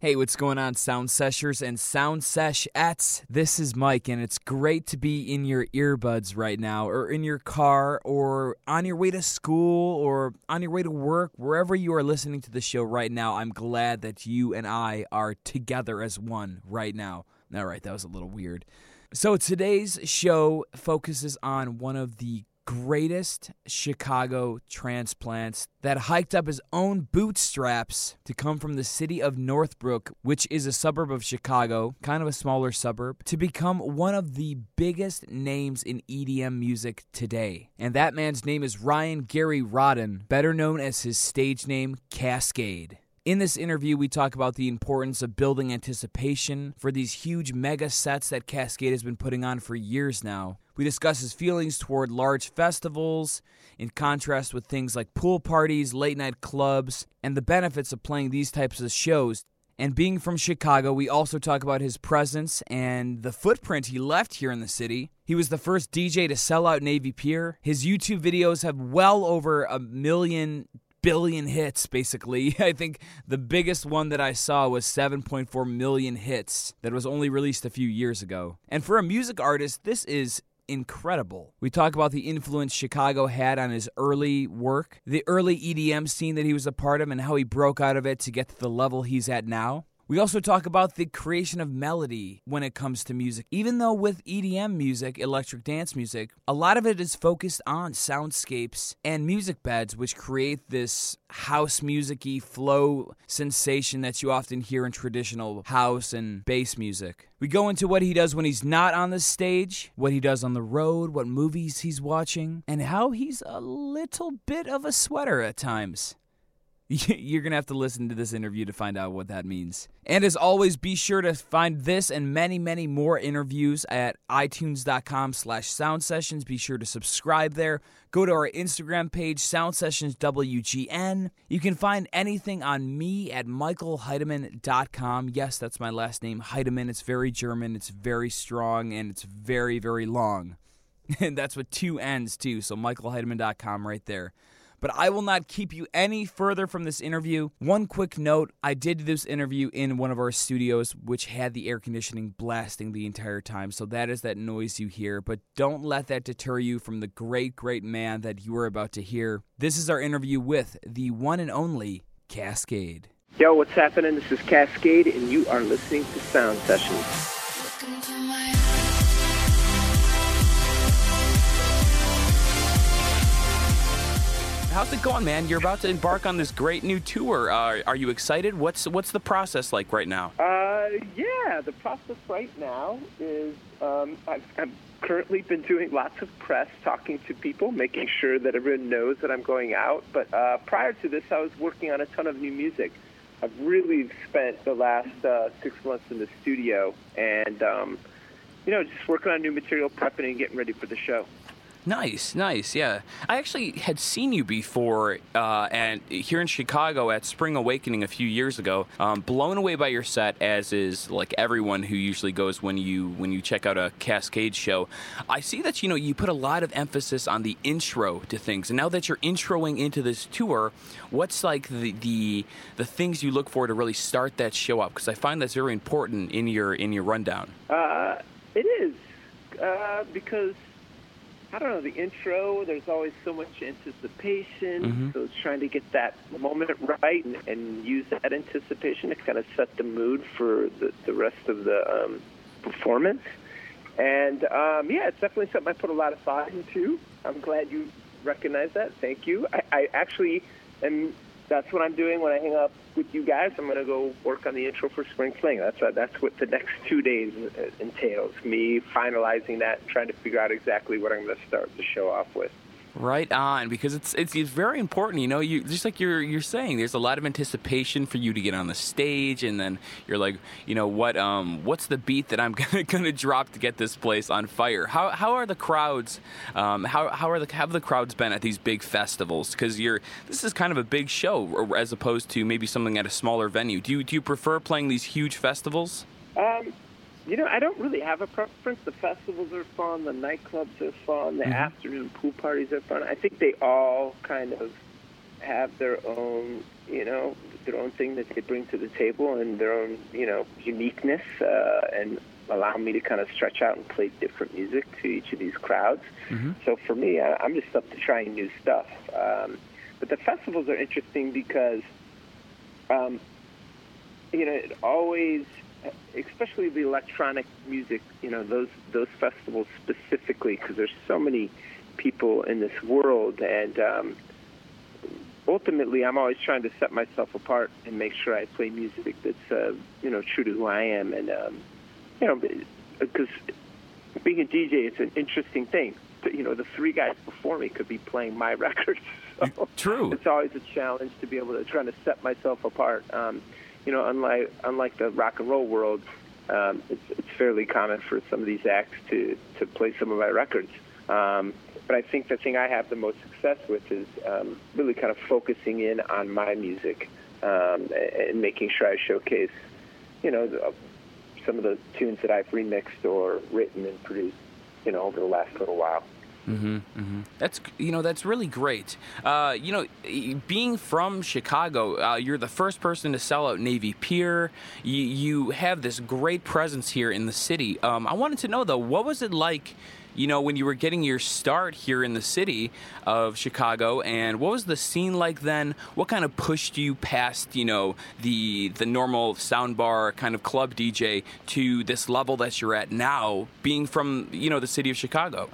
Hey, what's going on, Sound Seshers and Sound Sesh-ettes? This is Mike, and it's great to be in your earbuds right now, or in your car, or on your way to school, or on your way to work, wherever you are listening to the show right now. I'm glad that you and I are together as one right now. All right, that was a little weird. So today's show focuses on one of the greatest Chicago transplants that hiked up his own bootstraps to come from the city of Northbrook, which is a suburb of Chicago, kind of a smaller suburb, to become one of the biggest names in EDM music today. And that man's name is Ryan Gary Rodden, better known as his stage name, Kaskade. In this interview, we talk about the importance of building anticipation for these huge mega sets that Kaskade has been putting on for years now. We discuss his feelings toward large festivals, in contrast with things like pool parties, late-night clubs, and the benefits of playing these types of shows. And being from Chicago, we also talk about his presence and the footprint he left here in the city. He was the first DJ to sell out Navy Pier. His YouTube videos have well over 1 billion hits, basically. I think the biggest one that I saw was 7.4 million hits that was only released a few years ago. And for a music artist, this is incredible. We talk about the influence Chicago had on his early work, the early EDM scene that he was a part of, and how he broke out of it to get to the level he's at now. We also talk about the creation of melody when it comes to music. Even though with EDM music, electric dance music, a lot of it is focused on soundscapes and music beds, which create this house music-y flow sensation that you often hear in traditional house and bass music. We go into what he does when he's not on the stage, what he does on the road, what movies he's watching, and how he's a little bit of a sweater at times. You're going to have to listen to this interview to find out what that means. And as always, be sure to find this and many, many more interviews at itunes.com/soundsessions. Be sure to subscribe there. Go to our Instagram page, SoundSessionsWGN. You can find anything on me at michaelheidemann.com. Yes, that's my last name, Heidemann. It's very German, it's very strong, and it's very, very long. And that's with 2 N's, too, so michaelheidemann.com right there. But I will not keep you any further from this interview. One quick note, I did this interview in one of our studios, which had the air conditioning blasting the entire time, so that is that noise you hear. But don't let that deter you from the great, great man that you are about to hear. This is our interview with the one and only Kaskade. Yo, what's happening? This is Kaskade, and you are listening to Sound Sessions. How's it going, man? You're about to embark on this great new tour. Are you excited? What's the process like right now? Yeah, the process right now is I've currently been doing lots of press, talking to people, making sure that everyone knows that I'm going out. But prior to this, I was working on a ton of new music. I've really spent the last 6 months in the studio and, just working on new material, prepping and getting ready for the show. Nice, yeah. I actually had seen you before and here in Chicago at Spring Awakening a few years ago. Blown away by your set, as is like everyone who usually goes when you check out a Kaskade show. I see that you put a lot of emphasis on the intro to things, and now that you're introing into this tour, what's like the things you look for to really start that show up? Because I find that's very important in your rundown. It is because. I don't know, the intro, there's always so much anticipation, so it's trying to get that moment right and use that anticipation to kind of set the mood for the rest of the performance. And, it's definitely something I put a lot of thought into. I'm glad you recognize that. Thank you. I actually am. That's what I'm doing when I hang up with you guys. I'm going to go work on the intro for Spring Fling. That's what the next 2 days entails, me finalizing that and trying to figure out exactly what I'm going to start the show off with. Right on, because it's very important. You just like you're saying, there's a lot of anticipation for you to get on the stage, and then you're like, what's the beat that I'm gonna drop to get this place on fire? How are the crowds? Have the crowds been at these big festivals? Because this is kind of a big show, as opposed to maybe something at a smaller venue. Do you prefer playing these huge festivals? I don't really have a preference. The festivals are fun. The nightclubs are fun. The afternoon pool parties are fun. I think they all kind of have their own, their own thing that they bring to the table and their own, uniqueness, and allow me to kind of stretch out and play different music to each of these crowds. Mm-hmm. So for me, I'm just up to trying new stuff. But the festivals are interesting because, it always, especially the electronic music, those festivals specifically, because there's so many people in this world, and ultimately I'm always trying to set myself apart and make sure I play music that's, true to who I am. And, because being a DJ, it's an interesting thing. The three guys before me could be playing my records. So True. It's always a challenge to be able to try to set myself apart. Unlike the rock and roll world, it's fairly common for some of these acts to play some of my records. But I think the thing I have the most success with is really kind of focusing in on my music, and making sure I showcase, some of the tunes that I've remixed or written and produced, over the last little while. Mm-hmm, mm-hmm. That's really great. Being from Chicago, you're the first person to sell out Navy Pier. You have this great presence here in the city. I wanted to know, though, what was it like, when you were getting your start here in the city of Chicago, and what was the scene like then? What kind of pushed you past, the normal soundbar kind of club DJ to this level that you're at now, being from, the city of Chicago?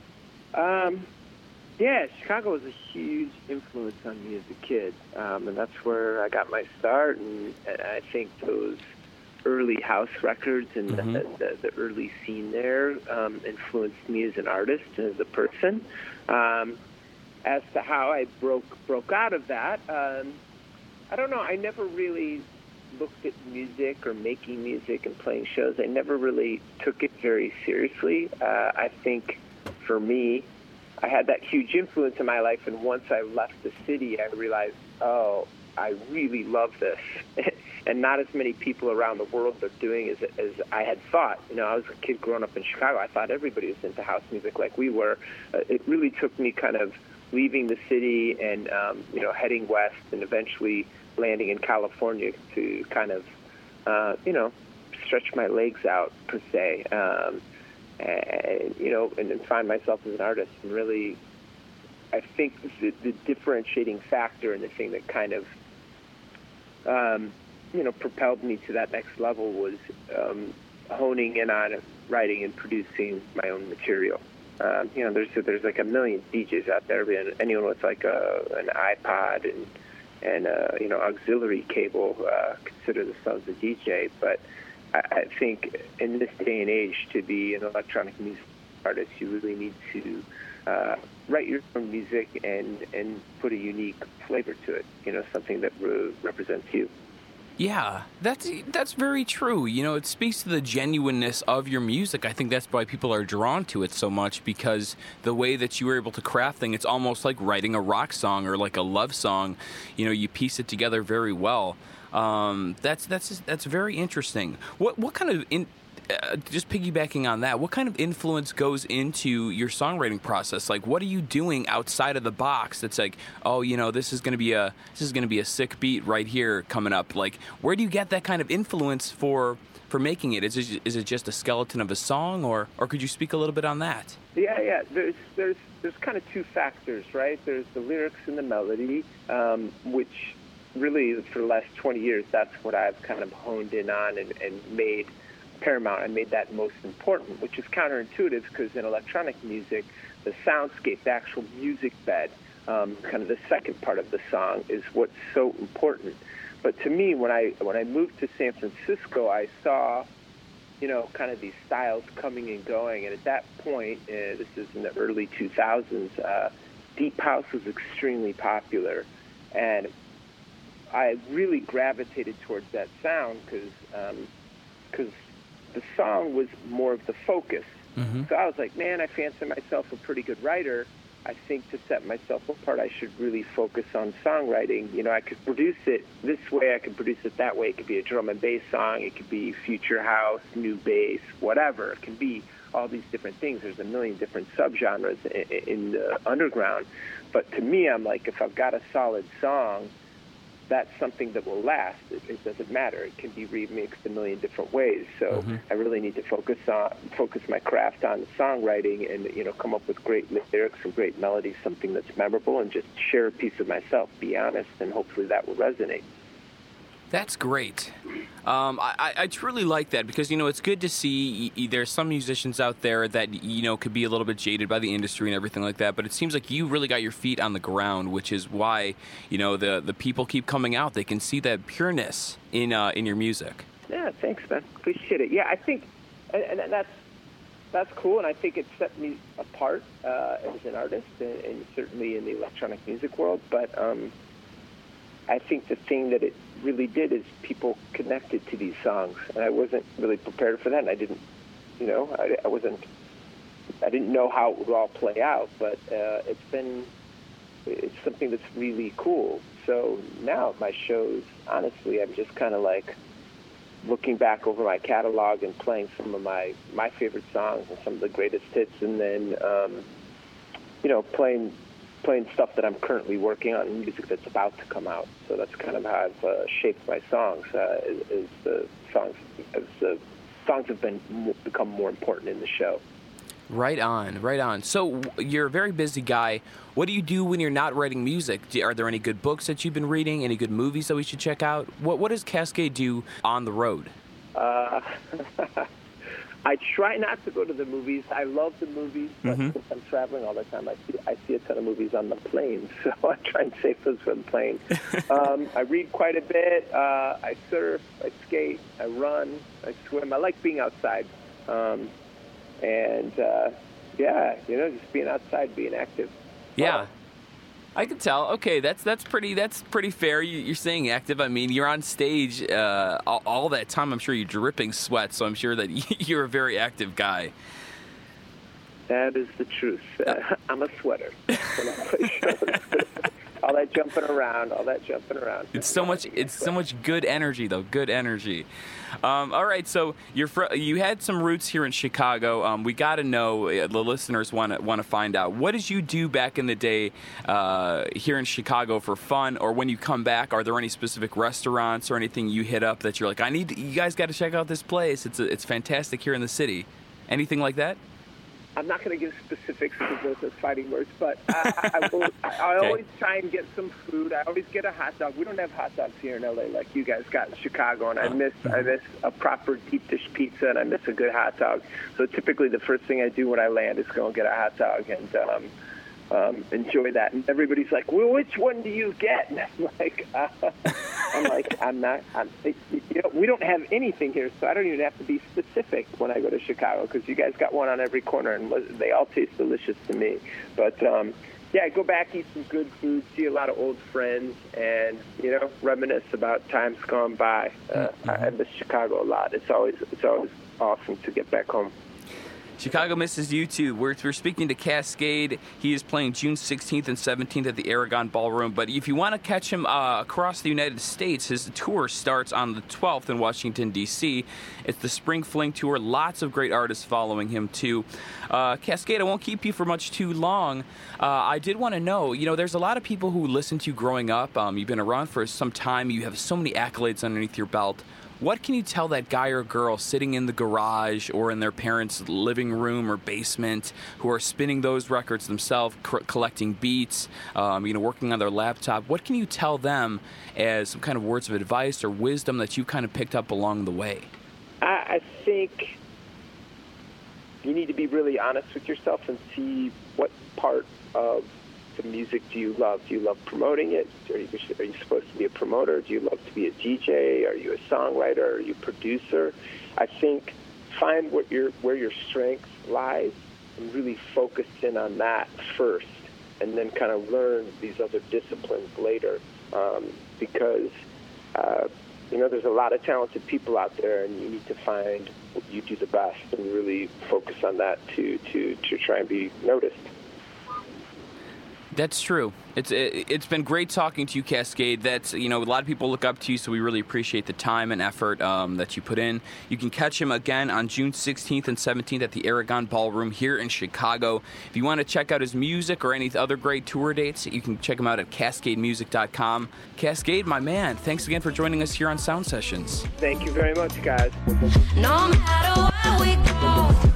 Chicago was a huge influence on me as a kid, and that's where I got my start, and I think those early house records and the early scene there influenced me as an artist and as a person. As to how I broke out of that, I don't know. I never really looked at music or making music and playing shows. I never really took it very seriously. I think for me, I had that huge influence in my life, and once I left the city, I realized, I really love this. And not as many people around the world are doing as I had thought. I was a kid growing up in Chicago. I thought everybody was into house music like we were. It really took me kind of leaving the city and, heading west and eventually landing in California to kind of, stretch my legs out, per se. And find myself as an artist. And really, I think the differentiating factor and the thing that kind of, propelled me to that next level was honing in on writing and producing my own material. There's like a million DJs out there, and anyone with like an iPod and auxiliary cable consider themselves a DJ, but I think in this day and age, to be an electronic music artist, you really need to write your own music and put a unique flavor to it, something that represents you. Yeah, that's very true. It speaks to the genuineness of your music. I think that's why people are drawn to it so much, because the way that you were able to craft things, it's almost like writing a rock song or like a love song. You piece it together very well. That's very interesting. What kind of just piggybacking on that, what kind of influence goes into your songwriting process? Like, what are you doing outside of the box that's like, this is going to be a sick beat right here coming up? Like, where do you get that kind of influence for making it? Is it just a skeleton of a song, or could you speak a little bit on that? Yeah. There's kind of two factors, right? There's the lyrics and the melody, which really for the last 20 years, that's what I've kind of honed in on and made paramount. I made that most important, which is counterintuitive because in electronic music, the soundscape, the actual music bed, kind of the second part of the song is what's so important. But to me, when I moved to San Francisco, I saw, kind of these styles coming and going. And at that point, this is in the early 2000s, deep house was extremely popular. And I really gravitated towards that sound because the song was more of the focus. Mm-hmm. So I was like, man, I fancy myself a pretty good writer. I think to set myself apart, I should really focus on songwriting. I could produce it this way, I could produce it that way. It could be a drum and bass song, it could be future house, new bass, whatever. It can be all these different things. There's a million different subgenres in the underground. But to me, I'm like, if I've got a solid song, that's something that will last. It doesn't matter. It can be remixed a million different ways. So I really need to focus my craft on songwriting and, you know, come up with great lyrics and great melodies, something that's memorable, and just share a piece of myself, be honest, and hopefully that will resonate. That's great. I truly like that because, you know, it's good to see there's some musicians out there that, you know, could be a little bit jaded by the industry and everything like that, but it seems like you really got your feet on the ground, which is why, you know, the people keep coming out. They can see that pureness in your music. Yeah, thanks, man. Appreciate it. Yeah, I think, and that's cool, and I think it set me apart as an artist, and certainly in the electronic music world, but I think the thing that it really did is people connected to these songs, and I wasn't really prepared for that, and I didn't, you know, I didn't know how it would all play out, but it's something that's really cool. So now my shows, honestly, I'm just kind of like looking back over my catalog and playing some of my favorite songs and some of the greatest hits, and then, you know, playing stuff that I'm currently working on, music that's about to come out. So that's kind of how I've shaped my songs. As the songs have become more important in the show. Right on. So you're a very busy guy. What do you do when you're not writing music? Are there any good books that you've been reading? Any good movies that we should check out? What does Cascade do on the road? I try not to go to the movies. I love the movies, but since I'm traveling all the time, I see a ton of movies on the plane, so I try and save those for the plane. I read quite a bit. I surf, I skate, I run, I swim. I like being outside. Yeah, you know, just being outside, being active. Yeah. I can tell. Okay, that's pretty fair. You're staying active. I mean, you're on stage all that time. I'm sure you're dripping sweat, so I'm sure that you're a very active guy. That is the truth. I'm a sweater when I play shows. all that jumping around. It's so much good energy, though. Good energy. All right, so you had some roots here in Chicago. We got to know, the listeners want to find out, what did you do back in the day here in Chicago for fun, or when you come back? Are there any specific restaurants or anything you hit up that you're like, you guys got to check out this place. It's fantastic here in the city. Anything like that? I'm not going to give specifics because those are fighting words, but I always try and get some food. I always get a hot dog. We don't have hot dogs here in LA like you guys got in Chicago, and I miss a proper deep dish pizza, and I miss a good hot dog. So typically the first thing I do when I land is go and get a hot dog and enjoy that. And everybody's like, well, which one do you get? And I'm like, we don't have anything here, so I don't even have to be specific when I go to Chicago because you guys got one on every corner, and they all taste delicious to me. But I go back, eat some good food, see a lot of old friends, and reminisce about times gone by. I miss Chicago a lot. It's always awesome to get back home. Chicago misses you too. We're speaking to Cascade. He is playing June 16th and 17th at the Aragon Ballroom. But if you want to catch him across the United States, his tour starts on the 12th in Washington, D.C. It's the Spring Fling Tour. Lots of great artists following him too. Cascade, I won't keep you for much too long. I did want to know, there's a lot of people who listen to you growing up. You've been around for some time. You have so many accolades underneath your belt. What can you tell that guy or girl sitting in the garage or in their parents' living room or basement who are spinning those records themselves, collecting beats, working on their laptop? What can you tell them as some kind of words of advice or wisdom that you kind of picked up along the way? I think you need to be really honest with yourself and see what part of the music do you love? Do you love promoting it? Are you supposed to be a promoter? Do you love to be a DJ? Are you a songwriter? Are you a producer? I think find where your strength lies and really focus in on that first, and then kind of learn these other disciplines later. Because there's a lot of talented people out there, and you need to find what you do the best and really focus on that to try and be noticed. That's true. It's been great talking to you, Cascade. That's, a lot of people look up to you, so we really appreciate the time and effort that you put in. You can catch him again on June 16th and 17th at the Aragon Ballroom here in Chicago. If you want to check out his music or any other great tour dates, you can check him out at cascademusic.com. Cascade, my man, thanks again for joining us here on Sound Sessions. Thank you very much, guys. No matter where we go.